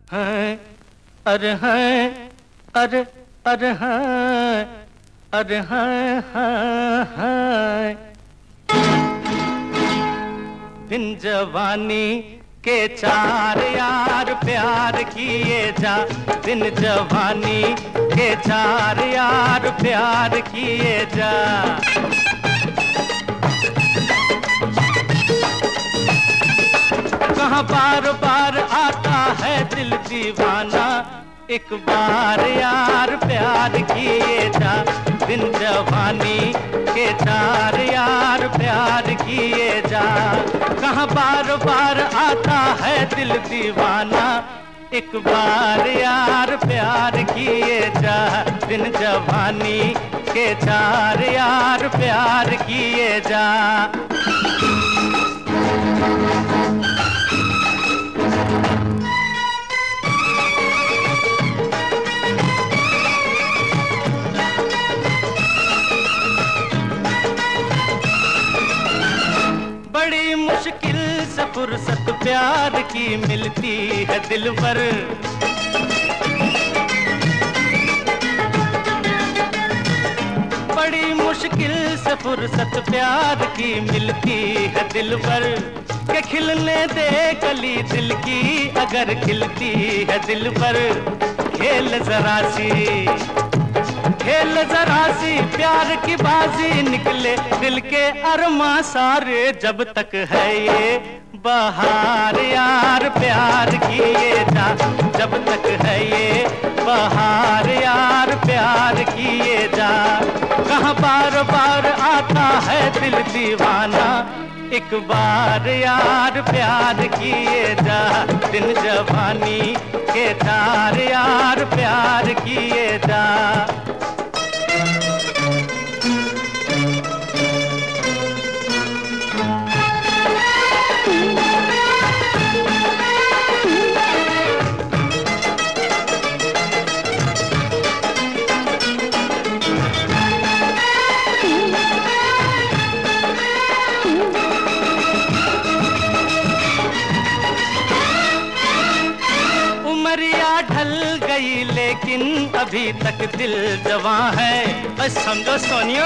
हैं, अरे हैं, अरे अरे हैं, अरे हैं, हैं। दिन जवानी के चार यार प्यार किए जा, दिन जवानी के चार यार प्यार किए जा। कहाँ बार बार आता है दिल दीवाना, एक बार यार प्यार किए जा। दिन जवानी के चार यार प्यार किए जा। कहाँ बार बार आता है दिल दीवाना, एक बार यार प्यार किए जा। दिन जवानी के चार यार प्यार किए जा। बड़ी मुश्किल से फुर्सत प्यार की मिलती है दिलबर। बड़ी मुश्किल से फुर्सत प्यार की मिलती है दिलबर। के खिलने दे कली दिल की अगर खिलती है दिलबर। खेल जरा सी, खेल जरा सी प्यार की बाजी, निकले दिल के अरमा सारे। जब तक है ये बहार यार प्यार किए जा, जब तक है ये बहार यार प्यार किए जा। कहाँ बार बार आता है दिल दीवाना, एक बार यार प्यार किए जा। दिन जवानी के चार यार प्यार किए जा। उमरिया ढल गई लेकिन अभी तक दिल जवां है। बस समझो सोनियो,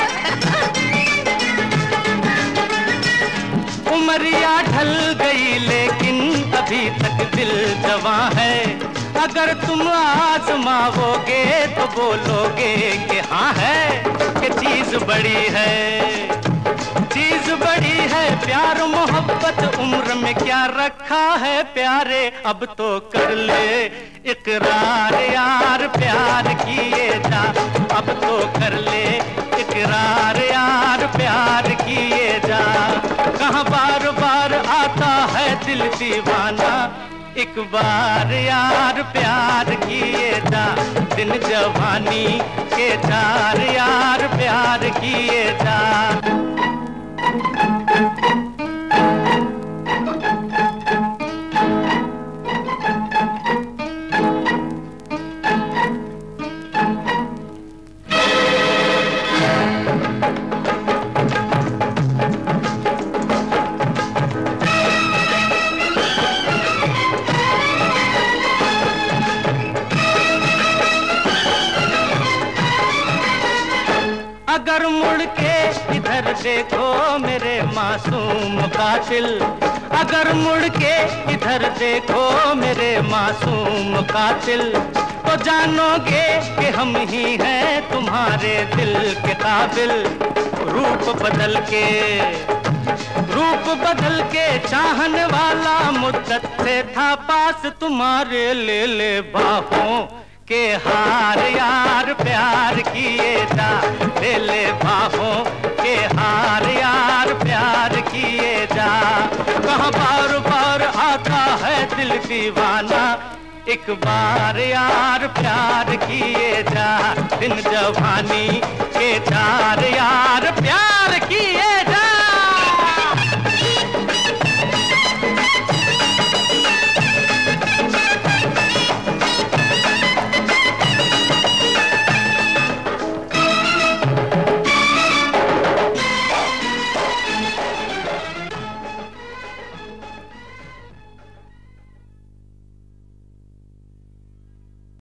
उमरिया ढल गई लेकिन अभी तक दिल जवां है। अगर तुम आजमाओगे तो बोलोगे कि हाँ है, कि चीज बड़ी है, चीज बड़ी है। प्यार मोहब्बत उम्र में क्या रखा है प्यारे, अब तो कर ले इकरार यार प्यार किए जा। अब तो कर ले इकरार यार प्यार किए जा। कहाँ बार बार आता है दिल दीवाना, एक बार यार प्यार किए जा। दिन जवानी के चार यार प्यार किए जा। अगर मुड़ के इधर देखो मेरे मासूम कातिल, अगर मुड़ के इधर देखो मेरे मासूम कातिल, तो जानोगे कि हम ही हैं तुम्हारे दिल के काबिल। रूप बदल के चाहने वाला मुद्दत से था पास तुम्हारे, ले ले बाहों के हार यार प्यार किए जा। ले ले बाहों के हार यार प्यार किए जा। कहाँ बार बार आता है दिल दीवाना, एक बार यार प्यार किए जा। दिन जवानी के चार यार प्यार किए